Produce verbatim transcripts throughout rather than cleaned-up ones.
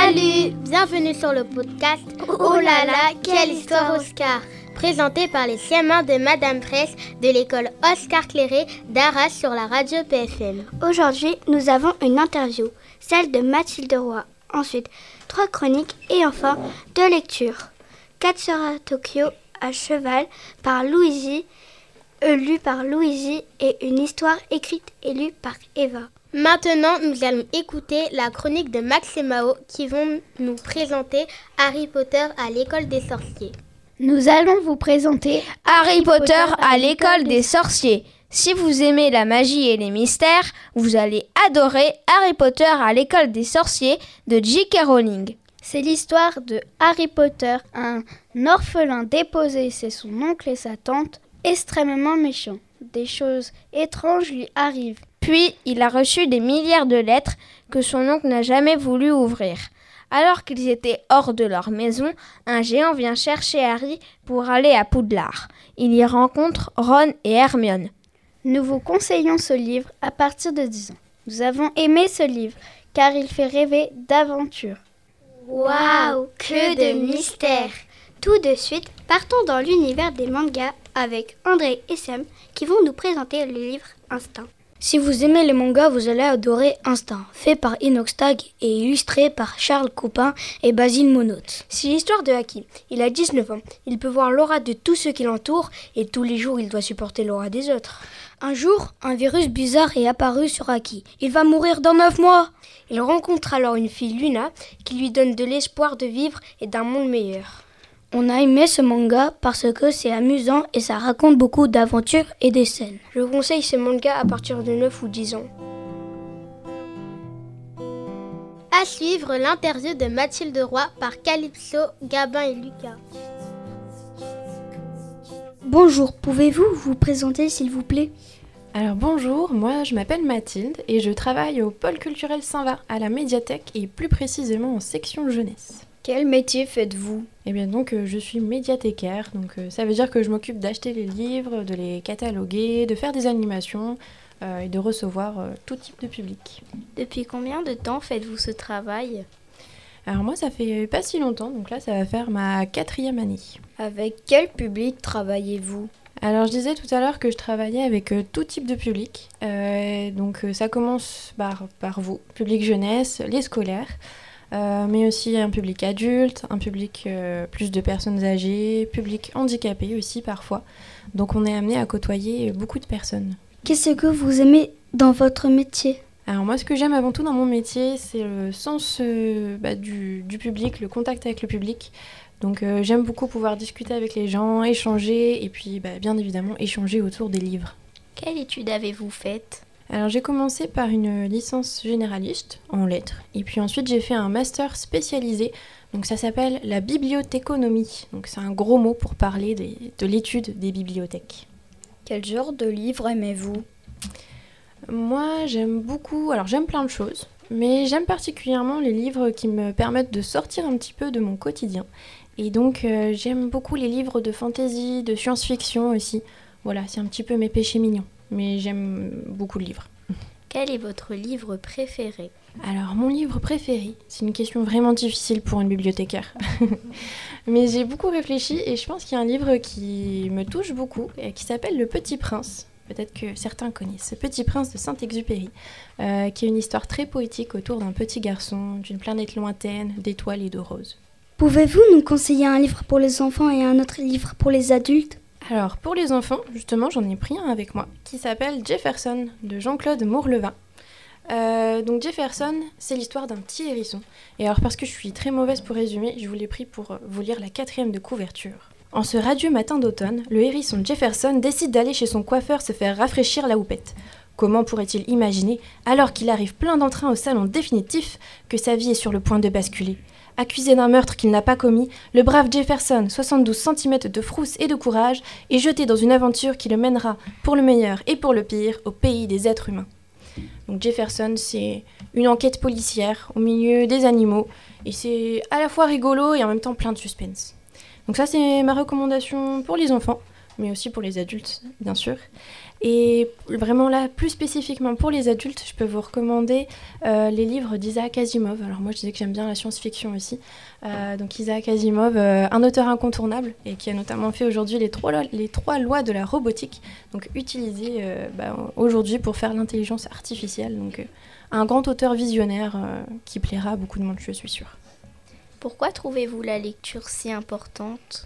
Salut, bienvenue sur le podcast Oh là là, quelle histoire Oscar, présenté par les C M un de Madame Fraisse de l'école Oscar Clairé d'Arras sur la radio P F M. Aujourd'hui, nous avons une interview, celle de Mathilde Roy. Ensuite, trois chroniques et enfin deux lectures. Katsura Tokyo à cheval par Louisie, euh, lu par Louisie et une histoire écrite et lue par Eva. Maintenant, nous allons écouter la chronique de Max et Mao qui vont nous présenter Harry Potter à l'école des sorciers. Nous allons vous présenter Harry Potter à l'école des sorciers. Si vous aimez la magie et les mystères, vous allez adorer Harry Potter à l'école des sorciers de J K Rowling. C'est l'histoire de Harry Potter, un orphelin déposé chez son oncle et sa tante, extrêmement méchant. Des choses étranges lui arrivent. Puis, il a reçu des milliards de lettres que son oncle n'a jamais voulu ouvrir. Alors qu'ils étaient hors de leur maison, un géant vient chercher Harry pour aller à Poudlard. Il y rencontre Ron et Hermione. Nous vous conseillons ce livre à partir de dix ans. Nous avons aimé ce livre car il fait rêver d'aventure. Waouh, que de mystère! Tout de suite, partons dans l'univers des mangas avec André et Sam qui vont nous présenter le livre Instinct. Si vous aimez les mangas, vous allez adorer Instinct, fait par Inoxtag et illustré par Charles Copin et Basile Monod. C'est l'histoire de Haki. Il a dix-neuf ans. Il peut voir l'aura de tous ceux qui l'entourent et tous les jours, il doit supporter l'aura des autres. Un jour, un virus bizarre est apparu sur Haki. Il va mourir dans neuf mois. Il rencontre alors une fille, Luna, qui lui donne de l'espoir de vivre et d'un monde meilleur. On a aimé ce manga parce que c'est amusant et ça raconte beaucoup d'aventures et des scènes. Je vous conseille ce manga à partir de neuf ou dix ans. À suivre l'interview de Mathilde Roy par Calypso, Gabin et Lucas. Bonjour, pouvez-vous vous présenter s'il vous plaît ? Alors bonjour, moi je m'appelle Mathilde et je travaille au pôle culturel Saint-Va à la médiathèque et plus précisément en section jeunesse. Quel métier faites-vous ? Eh bien donc euh, je suis médiathécaire, donc euh, ça veut dire que je m'occupe d'acheter les livres, de les cataloguer, de faire des animations euh, et de recevoir euh, tout type de public. Depuis combien de temps faites-vous ce travail ? Alors moi ça fait pas si longtemps, donc là ça va faire ma quatrième année. Avec quel public travaillez-vous ? Alors je disais tout à l'heure que je travaillais avec euh, tout type de public, euh, donc euh, ça commence par, par vous, public jeunesse, les scolaires. Euh, mais aussi un public adulte, un public euh, plus de personnes âgées, public handicapé aussi parfois. Donc on est amené à côtoyer beaucoup de personnes. Qu'est-ce que vous aimez dans votre métier ? Alors moi ce que j'aime avant tout dans mon métier, c'est le sens euh, bah, du, du public, le contact avec le public. Donc euh, j'aime beaucoup pouvoir discuter avec les gens, échanger et puis bah, bien évidemment échanger autour des livres. Quelle étude avez-vous faite ? Alors j'ai commencé par une licence généraliste en lettres et puis ensuite j'ai fait un master spécialisé, donc ça s'appelle la bibliothéconomie, donc c'est un gros mot pour parler des, de l'étude des bibliothèques. Quel genre de livre aimez-vous ? Moi j'aime beaucoup, alors j'aime plein de choses, mais j'aime particulièrement les livres qui me permettent de sortir un petit peu de mon quotidien et donc euh, j'aime beaucoup les livres de fantasy, de science-fiction aussi, voilà c'est un petit peu mes péchés mignons. Mais j'aime beaucoup le livre. Quel est votre livre préféré ? Alors, mon livre préféré, c'est une question vraiment difficile pour une bibliothécaire. Mais j'ai beaucoup réfléchi et je pense qu'il y a un livre qui me touche beaucoup, et qui s'appelle Le Petit Prince. Peut-être que certains connaissent. Ce Petit Prince de Saint-Exupéry, euh, qui est une histoire très poétique autour d'un petit garçon, d'une planète lointaine, d'étoiles et de roses. Pouvez-vous nous conseiller un livre pour les enfants et un autre livre pour les adultes ? Alors, pour les enfants, justement, j'en ai pris un avec moi, qui s'appelle Jefferson, de Jean-Claude Mourlevin. Euh, donc Jefferson, c'est l'histoire d'un petit hérisson. Et alors, parce que je suis très mauvaise pour résumer, je vous l'ai pris pour vous lire la quatrième de couverture. En ce radieux matin d'automne, le hérisson Jefferson décide d'aller chez son coiffeur se faire rafraîchir la houppette. Comment pourrait-il imaginer, alors qu'il arrive plein d'entrain au salon définitif, que sa vie est sur le point de basculer ? Accusé d'un meurtre qu'il n'a pas commis, le brave Jefferson, soixante-douze centimètres de frousse et de courage, est jeté dans une aventure qui le mènera, pour le meilleur et pour le pire, au pays des êtres humains. Donc Jefferson, c'est une enquête policière au milieu des animaux, et c'est à la fois rigolo et en même temps plein de suspense. Donc ça, c'est ma recommandation pour les enfants. mais aussi pour les adultes, bien sûr. Et vraiment là, plus spécifiquement pour les adultes, je peux vous recommander euh, les livres d'Isaac Asimov. Alors moi, je disais que j'aime bien la science-fiction aussi. Euh, donc Isaac Asimov, euh, un auteur incontournable et qui a notamment fait aujourd'hui les trois, les trois lois de la robotique, donc utilisées euh, bah, aujourd'hui pour faire l'intelligence artificielle. Donc euh, un grand auteur visionnaire euh, qui plaira à beaucoup de monde, je suis sûre. Pourquoi trouvez-vous la lecture si importante ?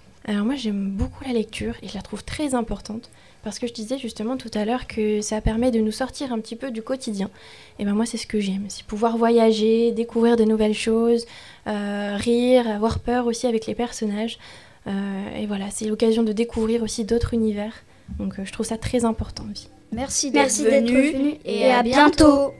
Alors moi, j'aime beaucoup la lecture et je la trouve très importante. Parce que je disais justement tout à l'heure que ça permet de nous sortir un petit peu du quotidien. Et ben moi, c'est ce que j'aime, c'est pouvoir voyager, découvrir de nouvelles choses, euh, rire, avoir peur aussi avec les personnages. Euh, et voilà, c'est l'occasion de découvrir aussi d'autres univers. Donc euh, je trouve ça très important aussi. Merci d'être Merci venu, d'être venu et, et à bientôt.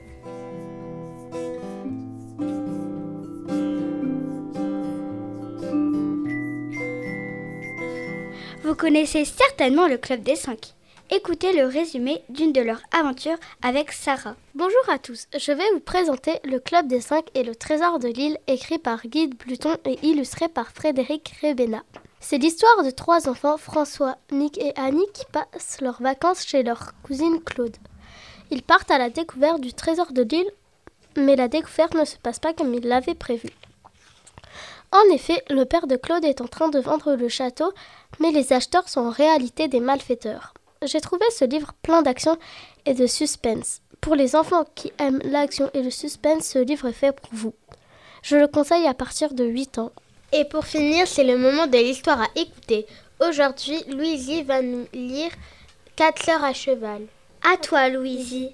Vous connaissez certainement le Club des cinq. Écoutez le résumé d'une de leurs aventures avec Sarah. Bonjour à tous, je vais vous présenter Le Club des cinq et le Trésor de l'île, écrit par Guy Pluton et illustré par Frédéric Rebena. C'est l'histoire de trois enfants, François, Nick et Annie, qui passent leurs vacances chez leur cousine Claude. Ils partent à la découverte du Trésor de l'île, mais la découverte ne se passe pas comme ils l'avaient prévu. En effet, le père de Claude est en train de vendre le château, mais les acheteurs sont en réalité des malfaiteurs. J'ai trouvé ce livre plein d'action et de suspense. Pour les enfants qui aiment l'action et le suspense, ce livre est fait pour vous. Je le conseille à partir de huit ans. Et pour finir, c'est le moment de l'histoire à écouter. Aujourd'hui, Louisie va nous lire Quatre sœurs à cheval. À toi, Louisie.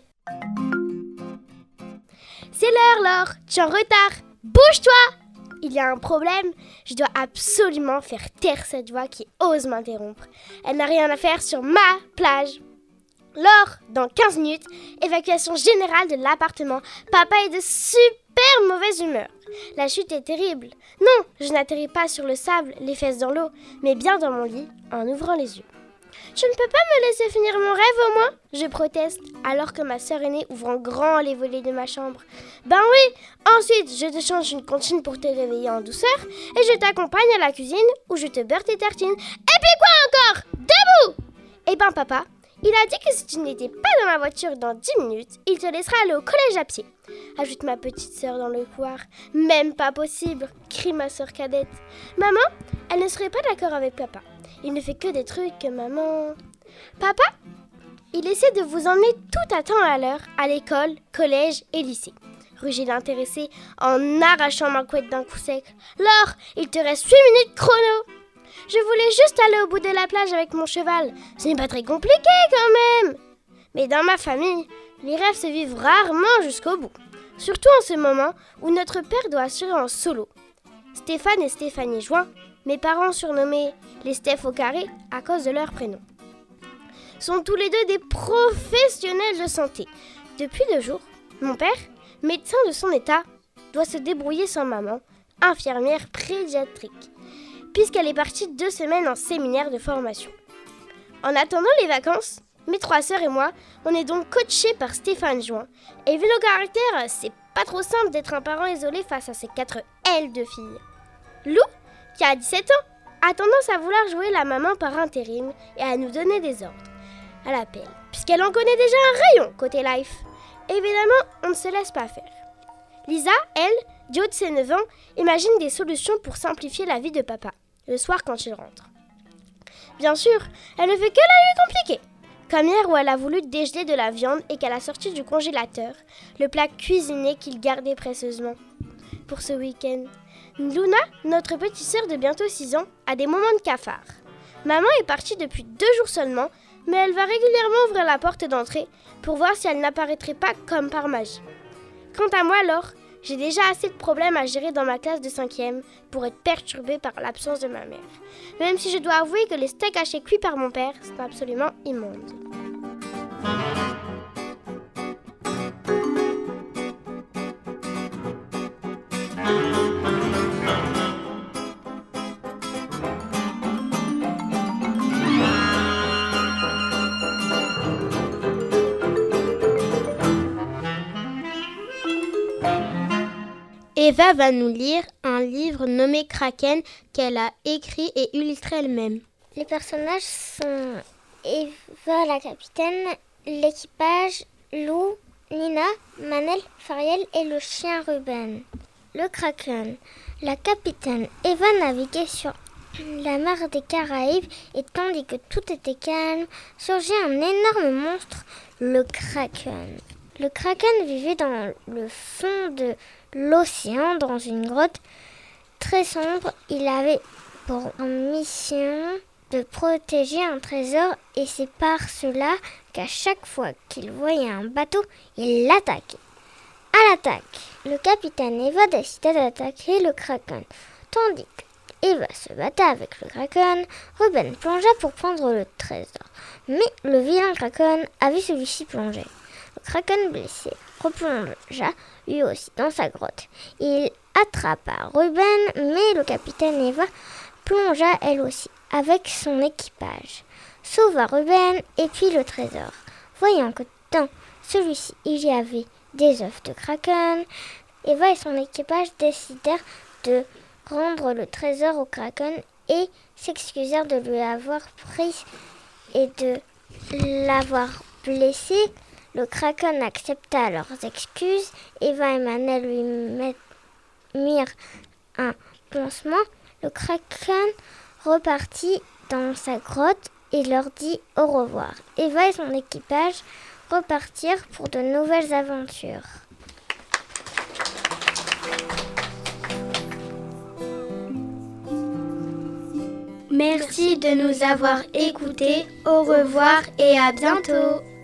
C'est l'heure, Laure. Tu es en retard. Bouge-toi! Il y a un problème. Je dois absolument faire taire cette voix qui ose m'interrompre. Elle n'a rien à faire sur ma plage. Laure, dans quinze minutes, évacuation générale de l'appartement. Papa est de super mauvaise humeur. La chute est terrible. Non, je n'atterris pas sur le sable, les fesses dans l'eau, mais bien dans mon lit, en ouvrant les yeux. Tu ne peux pas me laisser finir mon rêve au moins ? Je proteste, alors que ma sœur aînée ouvre en grand les volets de ma chambre. Ben oui, ensuite je te change une comptine pour te réveiller en douceur et je t'accompagne à la cuisine où je te beurre tes tartines. Et puis quoi encore ? Debout ! Eh ben papa, il a dit que si tu n'étais pas dans ma voiture dans dix minutes, il te laissera aller au collège à pied. Ajoute ma petite sœur dans le couloir. Même pas possible, crie ma sœur cadette. Maman, elle ne serait pas d'accord avec papa. Il ne fait que des trucs que maman... Papa, il essaie de vous emmener tout à temps à l'heure à l'école, collège et lycée. Rugit l'intéressé en arrachant ma couette d'un coup sec. Laure, il te reste huit minutes chrono. Je voulais juste aller au bout de la plage avec mon cheval. Ce n'est pas très compliqué quand même. Mais dans ma famille, les rêves se vivent rarement jusqu'au bout. Surtout en ce moment où notre père doit assurer en solo. Stéphane et Stéphanie Join, mes parents surnommés les Steph au carré à cause de leur prénom, sont tous les deux des professionnels de santé. Depuis deux jours, mon père, médecin de son état, doit se débrouiller sans maman, infirmière pédiatrique, puisqu'elle est partie deux semaines en séminaire de formation. En attendant les vacances, mes trois sœurs et moi, on est donc coachés par Stéphane Join. Et vu nos caractères, c'est pas trop simple d'être un parent isolé face à ces quatre ailes de filles. Lou, qui a dix-sept ans, a tendance à vouloir jouer la maman par intérim et à nous donner des ordres à l'appel, puisqu'elle en connaît déjà un rayon côté life. Évidemment, on ne se laisse pas faire. Lisa, elle, du haut de ses neuf ans, imagine des solutions pour simplifier la vie de papa, le soir quand il rentre. Bien sûr, elle ne fait que la lui compliquer. Comme hier où elle a voulu dégeler de la viande et qu'elle a sorti du congélateur le plat cuisiné qu'il gardait précieusement pour ce week-end. Luna, notre petite sœur de bientôt six ans, a des moments de cafard. Maman est partie depuis deux jours seulement, mais elle va régulièrement ouvrir la porte d'entrée pour voir si elle n'apparaîtrait pas comme par magie. Quant à moi alors, j'ai déjà assez de problèmes à gérer dans ma classe de cinquième pour être perturbée par l'absence de ma mère. Même si je dois avouer que les steaks hachés cuits par mon père sont absolument immondes. Eva va nous lire un livre nommé Kraken qu'elle a écrit et illustré elle-même. Les personnages sont Eva la capitaine, l'équipage, Lou, Nina, Manel, Fariel et le chien Ruben. Le Kraken. La capitaine Eva naviguait sur la mer des Caraïbes et tandis que tout était calme, surgit un énorme monstre, le Kraken. Le Kraken vivait dans le fond de l'océan, dans une grotte très sombre. Il avait pour mission de protéger un trésor et c'est par cela qu'à chaque fois qu'il voyait un bateau, il l'attaquait. À l'attaque, le capitaine Eva décida d'attaquer le Kraken. Tandis qu'Eva se battait avec le Kraken, Ruben plongea pour prendre le trésor. Mais le vilain Kraken a vu celui-ci plonger. Le Kraken blessé replongea lui aussi dans sa grotte. Il attrapa Ruben, mais le capitaine Eva plongea elle aussi avec son équipage, sauva Ruben et puis le trésor. Voyant que dans celui-ci il y avait des œufs de Kraken, Eva et son équipage décidèrent de rendre le trésor au Kraken et s'excusèrent de lui avoir pris et de l'avoir blessé. Le Kraken accepta leurs excuses. Eva et Manel lui met, mirent un pansement. Le Kraken repartit dans sa grotte et leur dit au revoir. Eva et son équipage repartirent pour de nouvelles aventures. Merci de nous avoir écoutés. Au revoir et à bientôt.